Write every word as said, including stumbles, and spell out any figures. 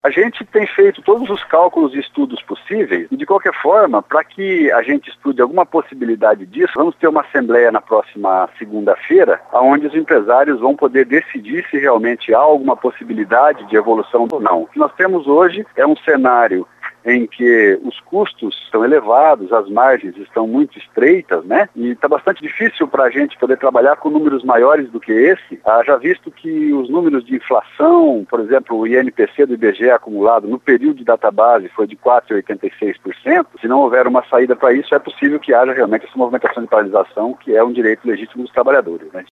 A gente tem feito todos os cálculos e estudos possíveis e, de qualquer forma, para que a gente estude alguma possibilidade disso, vamos ter uma assembleia na próxima segunda-feira, onde os empresários vão poder decidir se realmente há alguma possibilidade de evolução ou não. O que nós temos hoje é um cenário em que os custos estão elevados, as margens estão muito estreitas, né? E está bastante difícil para a gente poder trabalhar com números maiores do que esse, ah, já visto que os números de inflação, por exemplo, o I N P C do I B G E acumulado no período de database foi de quatro vírgula oitenta e seis por cento. Se não houver uma saída para isso, é possível que haja realmente essa movimentação de paralisação, que é um direito legítimo dos trabalhadores, né?